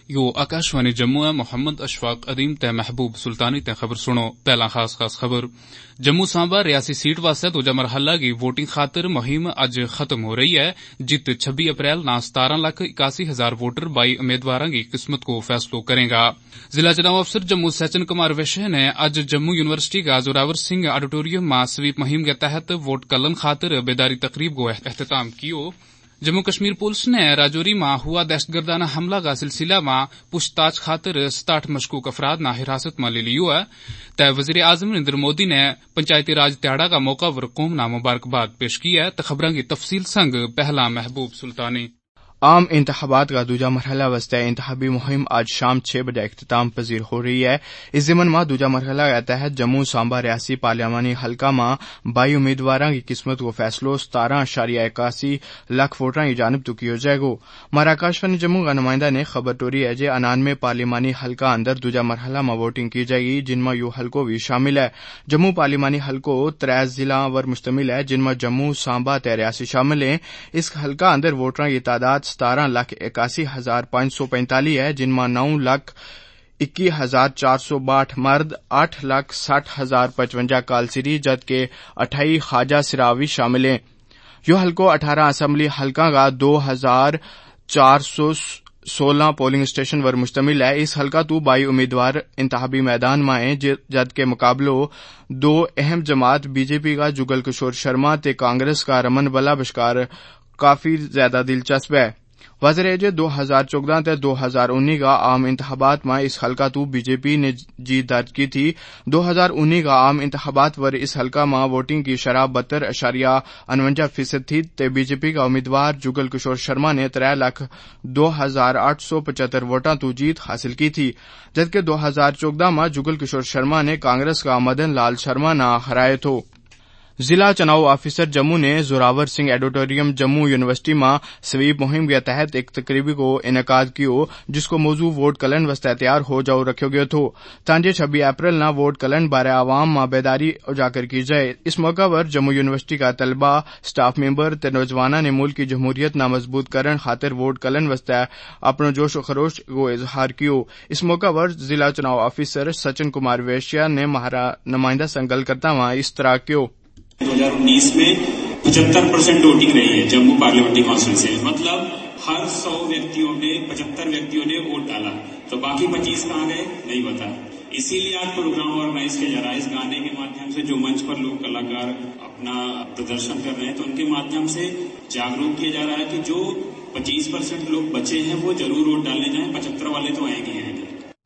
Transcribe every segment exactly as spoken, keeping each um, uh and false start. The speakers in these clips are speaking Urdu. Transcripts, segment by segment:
یو آکاشوانی جموں ہے محمد اشفاق عدیم تے محبوب سلطانی تے خبر سنو پہلا خاص خاص خبر جموں سانبا ریاسی سیٹ واسطے دوجا مرحلہ کی ووٹنگ خاطر مہم اج ختم ہو رہی ہے جت چھبی اپریل نا ستارہ لاکھ اکاسی ہزار ووٹر بائی امیدواراں کی قسمت کو فیصلو کرے گا. ضلع چناؤ افسر جموں سچن کمار ویشے نے اج جموں یونیورسٹی کا زوراور سنگھ آڈیٹوریم میں سویپ مہم کے تحت ووٹ کلن خاطر بیداری تقریب کو اختتام کیو. جموں کشمیر پولیس نے راجوری میں ہوا دہشت گردانہ حملہ کا سلسلہ میں پوچھ تاچھ خاطر ستاٹھ مشکوک افراد نہ حراست میں لے لیو ہے تے وزیر اعظم نریندر مودی نے پنچایتی راج تہاڑا کا موقع ور قوم نہ مبارکباد پیش کی ہے. خبروں کی تفصیل سنگ پہلا محبوب سلطانی. عام انتخابات کا دوجا مرحلہ وسطی انتخابی مہم آج شام چھ بجے اختتام پذیر ہو رہی ہے. اس ضمن میں دوجا مرحلہ کے تحت جموں سانبا ریاسی پارلیمانی حلقہ میں بائی امیدواراں کی قسمت کو فیصلو ستارہ اشاریہ اکاسی لاکھ ووٹراں کی جانب تو کیا جائے گا. ہمارا آکاشوانی جموں کا نمائندہ نے خبر ٹوری ہے جے انانوے پارلیمانی حلقہ اندر دوجا مرحلہ میں ووٹنگ کی جائے گی جن میں یو حلقوں بھی شامل ہے. جموں پارلیمانی حلقوں ترے ضلع ور مشتمل ہے جن میں جموں سانبا تے ریاسی شامل ہیں. اس حلقہ اندر ووٹراں کی تعداد ستارہ لاکھ اکاسی ہزار پانچ سو پینتالیس ہے جن میں نو لاکھ اکی ہزار چار سو باٹھ مرد آٹھ لاکھ ساٹھ ہزار پچونجا کالسری جبکہ اٹھائی خواجہ سراوی شامل ہیں. یہ حلقوں اٹھارہ اسمبلی حلقہ کا دو ہزار چار سو سولہ پولنگ اسٹیشن ور مشتمل ہے. اس حلقہ تو بائی امیدوار انتخابی میدان میں ہیں جبکہ مقابلوں دو اہم جماعت بی جے پی کا جگل کشور شرما تے کانگریس کا رمن بلا بشکار کافی زیادہ دلچسپ ہے. واضح ہے دو ہزار چودہ تے دو ہزار انیس کا عام انتخابات میں اس حلقہ تو بی جے پی نے جیت درج کی تھی. دو ہزار انیس کا عام انتخابات ور اس حلقہ میں ووٹنگ کی شرح بہتر اشاریہ انونجا فیصد تھی تے بی جے پی کا امیدوار جگل کشور شرما نے ترے لاکھ دو ہزار آٹھ سو پچہتر ووٹاں تو جیت حاصل کی تھی جبکہ دو ہزار چودہ میں جگل کشور شرما نے کانگریس کا مدن لال شرما نہ ہرائے تھو. ضلع چناؤ آفیسر جموں نے زوراور سنگھ آڈیٹوریم جموں یونیورسٹی میں سویپ مہم کے تحت ایک تقریبی کو انعقاد کیو جس کو موضوع ووٹ کلن وسطے تیار ہو جاؤ رکھو گیا تھو تانجے چھبی اپریل نہ ووٹ کلن بارے عوام میں بیداری اجاگر کی جائے. اس موقع پر جموں یونیورسٹی کا طلبہ سٹاف ممبر تے نوجوانوں نے ملک کی جمہوریت نہ مضبوط کرن خاطر ووٹ کلن وسطے اپنا جوش و خروش کو اظہار کیو. اس موقع پر ضلع چناؤ آفیسر سچن کمار ویشیا نے مہارا نمائندہ سے گل کرتا ہوا اس طرح کیو. دو ہزار انیس میں پچہتر پرسینٹ ووٹنگ رہی ہے جموں پارلیمنٹری کونسل سے، مطلب ہر سو ویکتیوں نے پچہتر ویکتیوں نے ووٹ ڈالا تو باقی پچیس کہاں گئے نہیں پتا. اسی لیے آج پروگرام آرگنائز کیا جا رہا ہے. اس گانے کے مادھیم سے جو منچ پر لوگ کلاکار اپنا پردرشن کر رہے ہیں تو ان کے مادھیم سے جاگروک کیا جا رہا ہے کہ جو پچیس پرسینٹ لوگ بچے ہیں وہ ضرور ووٹ ڈالنے جائیں، پچہتر والے تو آئیں گے آئیں گے.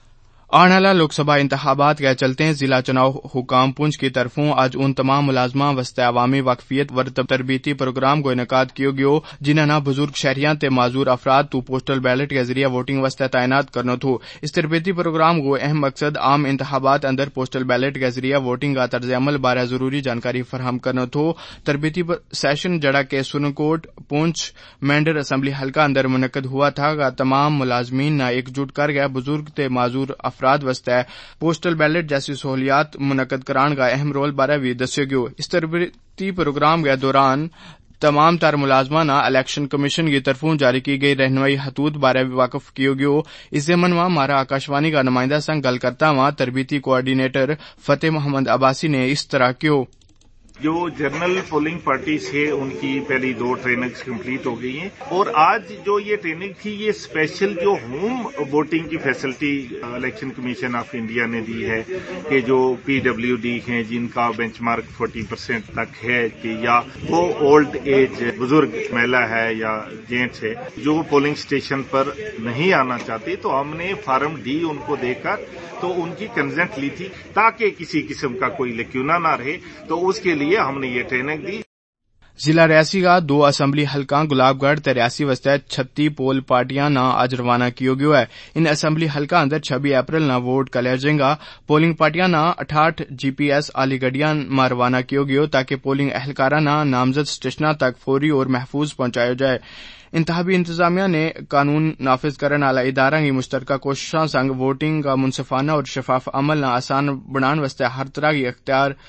آنے والا لوک سبھا انتخابات کے چلتے ضلع چناؤ حکام پونچھ کی طرفوں آج ان تمام ملازمہ وسط عوامی وقفیت و تربیتی پروگرام کو انعقاد کیو گیو جنہاں نہ بزرگ شہریاں تے معذور افراد تو پوسٹل بیلٹ کے ذریعے ووٹنگ وسط تعینات کرنا تھو. اس تربیتی پروگرام کو اہم مقصد عام انتخابات اندر پوسٹل بیلٹ کے ذریعے ووٹنگ کا طرز عمل بارے ضروری جانکاری فراہم کرنا تھو. تربیتی سیشن جڑا کے سنکوٹ پونچھ مینڈر اسمبلی حلقہ اندر منعقد ہوا تھا کہ تمام ملازمین نے ایک جٹ کر گئے بزرگ تے معذور افراد وسط پوسٹل بیلٹ جیسی سہولیات منعقد کران کا اہم رول بارے بھی دسو گیو. اس تربیتی پروگرام کے دوران تمام تر ملازمہ نہ الیکشن کمیشن کی طرفوں جاری کی گئی رہنمائی خطوط بارے بھی واقف کیو گیو. اس ضمن میں ہمارا آکاشوانی کا نمائندہ سنگ گل کرتا ہوا تربیتی کوآرڈینیٹر فتح محمد عباسی نے اس طرح کیو. جو جنرل پولنگ پارٹیز ہے ان کی پہلی دو ٹریننگز کمپلیٹ ہو گئی ہیں اور آج جو یہ ٹریننگ تھی یہ اسپیشل جو ہوم ووٹنگ کی facility election commission of India نے دی ہے کہ جو پی ڈبلیو ڈی ہیں جن کا بینچ مارک فورٹی پرسینٹ تک ہے کہ یا وہ اولڈ ایج بزرگ مہیلا ہے یا جینٹس ہے جو پولنگ اسٹیشن پر نہیں آنا چاہتے تو ہم نے فارم ڈی ان کو دے کر تو ان کی کنسنٹ لی تھی تاکہ کسی قسم کا کوئی لیکیونہ نہ رہے تو اس کے لیے ہم نے یہ ٹریننگ دی. ضلع ریاسی کا دو اسمبلی حلقہ گلاب گڑھ تے ریاسی وسطے چھتی پول پارٹیاں نہ آج روانہ کیو گیو ہے. ان اسمبلی حلقہ اندر چھبی اپریل نہ ووٹ کلے جائیں گا. پولنگ پارٹیاں نہ اٹھاٹھ جی پی ایس علی گڈیاں میں روانہ کیو گیو تاکہ پولنگ اہلکارہ نہ نامزد اسٹیشنوں تک فوری اور محفوظ پہنچایا جائے. انتخابی انتظامیہ نے قانون نافذ کرنے والا ادارہ کی مشترکہ کوششاں سنگ ووٹنگ کا منصفانہ اور شفاف عمل نہ آسان بنان واسطے ہر طرح کی اختیار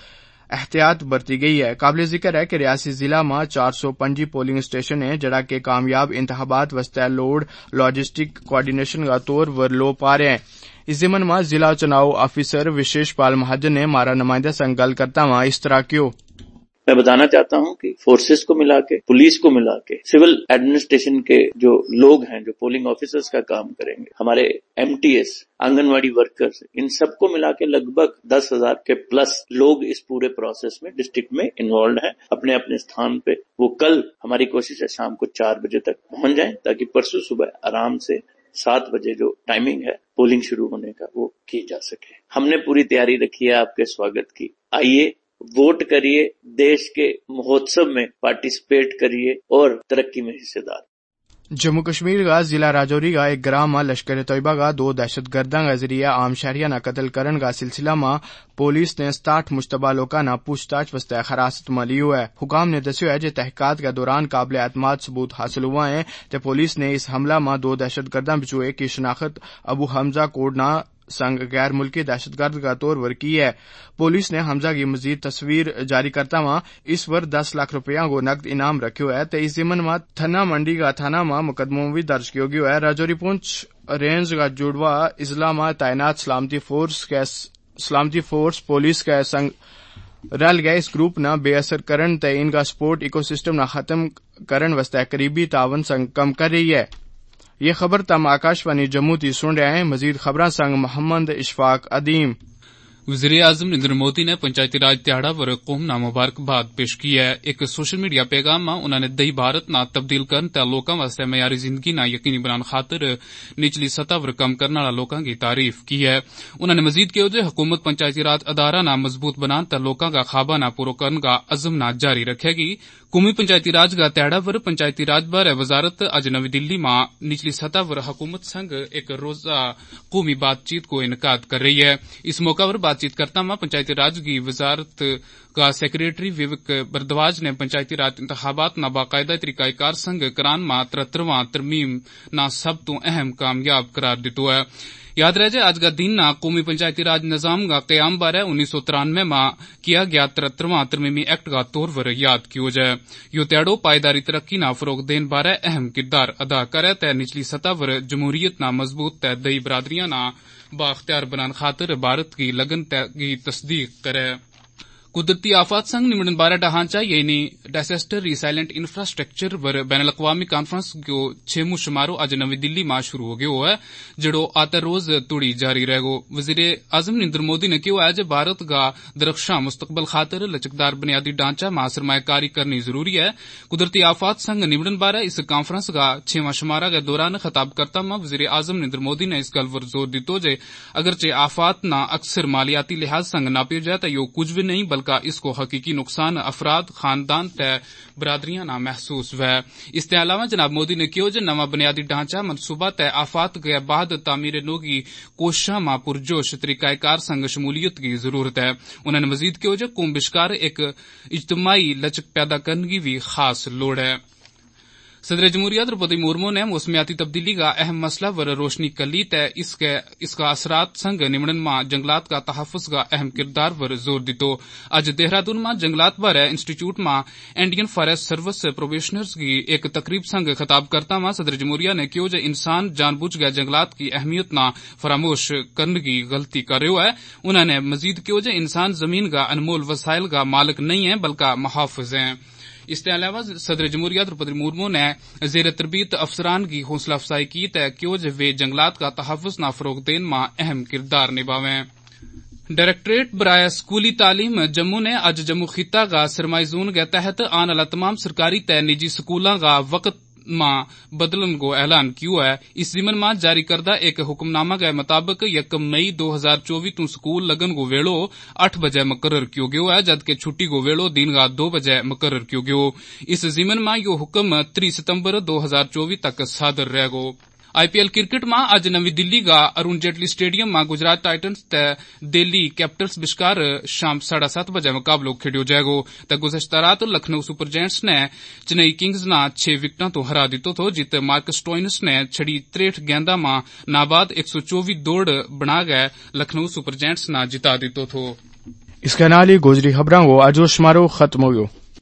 احتیاط برتی گئی ہے. قابل ذکر ہے کہ ریاسی ضلع میں چار سو پنجی پولنگ اسٹیشن ہیں جڑا کہ کامیاب انتخابات واسطے لوڈ لاجسٹک کوآرڈینیشن کا طور ور لو پا رہے ہیں. اس ضمن میں ضلع چناؤ آفیسر وشیش پال مہاجن نے ہمارا نمائندہ سنگ گل کرتا ہوا اس طرح کیوں. میں بتانا چاہتا ہوں کہ فورسز کو ملا کے، پولیس کو ملا کے، سول ایڈمنسٹریشن کے جو لوگ ہیں جو پولنگ آفیسرز کا کام کریں گے، ہمارے ایم ٹی ایس، آنگن واڑی ورکرز، ان سب کو ملا کے لگ بھگ دس ہزار کے پلس لوگ اس پورے پروسیس میں ڈسٹرکٹ میں انوالوڈ ہیں اپنے اپنے استھان پہ. وہ کل ہماری کوشش ہے شام کو چار بجے تک پہنچ جائیں تاکہ پرسوں صبح آرام سے سات بجے جو ٹائمنگ ہے پولنگ شروع ہونے کا وہ کی جا سکے. ہم نے پوری تیاری رکھی ہے آپ کے سواگت کی. آئیے، ووٹ کریے، دیش کے مہوتسو میں پارٹیسپیٹ کریے اور ترقی میں حصے دار. جموں کشمیر کا ضلع راجوری کا ایک گرام میں لشکر طیبہ کا دو دہشت گرداں کا ذریعہ عام شہریہ نہ قتل کرن کا سلسلہ میں پولیس نے ستاٹھ مشتبہ لوکاں نہ پوچھ تاچھ واسطے حراست میں لی ہے. حکام نے دسیا ہے کہ تحقیقات کے دوران قابل اعتماد ثبوت حاصل ہوا ہے کہ پولیس نے اس حملہ میں دو دہشت گرداں بچوں ایک کی شناخت ابو حمزہ کوڈنا سنگ غیر ملکی دہشت گرد کا طور پر کی ہے. پولیس نے حمزہ کی مزید تصویر جاری کرتا ہوا اس پر دس لاکھ روپیہ کو نقد انعام رکھو ہے. تو اس ضمن میں تھنا منڈی کا تھانہ میں مقدمہ بھی درج کیا گیا ہے. راجوری پونچھ رینج کا جڑوا اضلاع میں تعینات سلامتی فورس کے سلامتی فورس پولیس کے سنگ رل گئے اس گروپ نہ بے اثر کرن تے ان کا سپورٹ ایکو سسٹم نہ ختم کرن واسطے قریبی تعاون سنگ کم کر رہی ہے. یہ خبر تم آکاش وانی جموں تی سن رہے ہیں. مزید خبراں سنگ محمد اشفاق عدیم. وزیر اعظم نریندر مودی نے پنچایتی راج تہاڑا پر قوم نہ مبارکباد پیش کی ہے. ایک سوشل میڈیا پیغام میں انہوں نے دئی بھارت نہ تبدیل کرن تے لوکاں واسطے معیاری زندگی نہ یقینی بنان خاطر نچلی سطح پر کم کرنے والا لوکاں کی تعریف کی ہے. انہوں نے مزید کہا کہ حکومت پنچایتی راج ادارہ نہ مضبوط بنان تے لوکاں کا خوابہ نہ پورا کرن کا عزم نہ جاری رکھے گی. قومی پنچایتی راج کا تہاڑا پر پنچایتی راج بارے وزارت اج نئی دلی میں نچلی سطح پر حکومت سنگ ایک روزہ قومی بات چیت کو انعقاد کر رہی ہے. اس موقع پر بات چیت کرتا ہوا پنچایتی راج کی وزارت کا سیکریٹری وویک بردواج نے پنچایتی راج انتخابات نہ باقاعدہ طریقہ کار سنگ کران میں ترترواں ترمیم نہ سب تو اہم کامیاب قرار دیتو ہے. یاد رہ جائے آج کا دن نہ قومی پنچایتی راج نظام کا قیام بارے انیس سو ترانوے میں کیا گیا ترترواں ترمیمی ایکٹ کا طور پر یاد کیو جائے. یو تیڑو پائیداری ترقی نہ فروغ دین بارے اہم کردار ادا کرے تے نچلی سطح پر جمہوریت نہ مضبوط تے دئی برادریاں نہ بااختیار بنان خاطر بھارت کی لگن کی تصدیق کرے. قدرتی آفات سنگ نمٹن بارے ڈھانچہ یعنی ڈیزاسٹر ریسائلنٹ انفراسٹرکچر پر بین الاقوامی کانفرنس کو چھویں شمارو اج نئی دلی میں شروع ہو گیا ہے جڑو آتے روز توڑی جاری رہے گو. وزیر اعظم نریندر مودی نے کہا ہے کہ بھارت کا درخشاں مستقبل خاطر لچکدار بنیادی ڈھانچہ میں سرمایہ کاری کرنی ضروری ہے. قدرتی آفات سنگ نمٹن بارے اس کانفرنس کا چھواں شمارہ کے دوران خطاب کرتا ہوا وزیر اعظم نریندر مودی نے اس گل پر زور دیتو کہ اگرچہ آفات نہ اکثر مالیاتی لحاظ سنگ ناپی جائے تو یہ کچھ بھی نہیں بلکہ اس کو حقیقی نقصان افراد خاندان تے برادریاں نہ محسوس ہوئے. اس کے علاوہ جناب مودی نے کہا کہ نواں بنیادی ڈھانچہ منصوبہ تے آفات کے بعد تعمیر نو کی کوششاں ماں پرجوش طریقہ کار سنگ شمولیت کی ضرورت ہے. انہوں نے مزید کہا کہ قوم بشکار ایک اجتماعی لچک پیدا کرنے کی بھی خاص لوڑ ہے. صدر جمہوریہ درپدی مرمو نے موسمیاتی تبدیلی کا اہم مسئلہ پر روشنی کلی تے اس کے اس کا اثرات سنگ نمڑن میں جنگلات کا تحفظ کا اہم کردار پر زور دیتو. اج دہرادون میں جنگلات بارے انسٹیٹیوٹ میں انڈین فاریسٹ سروس پروبیشنرز کی ایک تقریب سنگ خطاب کرتا ہوا صدر جمہوریہ نے کہا کہ انسان جان بوجھ گئے جنگلات کی اہمیت نہ فراموش کرنے کی غلطی کر رہا ہے. انہوں نے مزید کہا کہ انسان زمین کا انمول وسائل کا مالک نہیں ہے بلکہ محافظ ہیں. اس کے علاوہ صدر جمہوریہ درپدی مرمو نے زیر تربیت افسران کی حوصلہ افزائی کی تے کیوں وہ جنگلات کا تحفظ نہ فروغ دین میں اہم کردار نبھاویں. ڈائریکٹوریٹ برائے اسکولی تعلیم جموں نے اج جموں خطہ کا سرمائی زون کے تحت آنے والا تمام سرکاری تے نجی سکولاں کا وقت ماں بدلن کو اعلان کیو ہے. اس ضمن میں جاری کردہ ایک حکم نامہ کے مطابق یکم مئی دو ہزار چوبیس تو سکول لگن کو ویڑو آٹھ بجے مقرر کیو گیو ہے جبکہ چھٹی کو ویڑو دن کا دو بجے مقرر کیو گیو. اس ضمن میں یہ حکم تری ستمبر دو ہزار چوبیس تک صادر رہ گو. آئی پی ایل کرکٹ میں اج نئی دلی کا ارون جیٹلی اسٹیڈیم میں گجرات ٹائٹنز تے دہلی کیپٹلز بشکار شام ساڑھے سات بجے مقابلو کھیڈو جائے گو. تے گزشتہ رات لکھنؤ سپر جائنٹس نے چنئی کنگز نہ چھ وکٹاں تو ہرا دیتو تھو جت مارکس ٹوئنس نے چھڑی تریٹ گینداں میں ناباد ایک سو چوبیس دوڑ بنا گئے لکھنؤ سپر جائنٹس نہ جتا دیتو تھو. اس کے نال ہی گزری خبراں کو اجو شمارو ختم ہو گو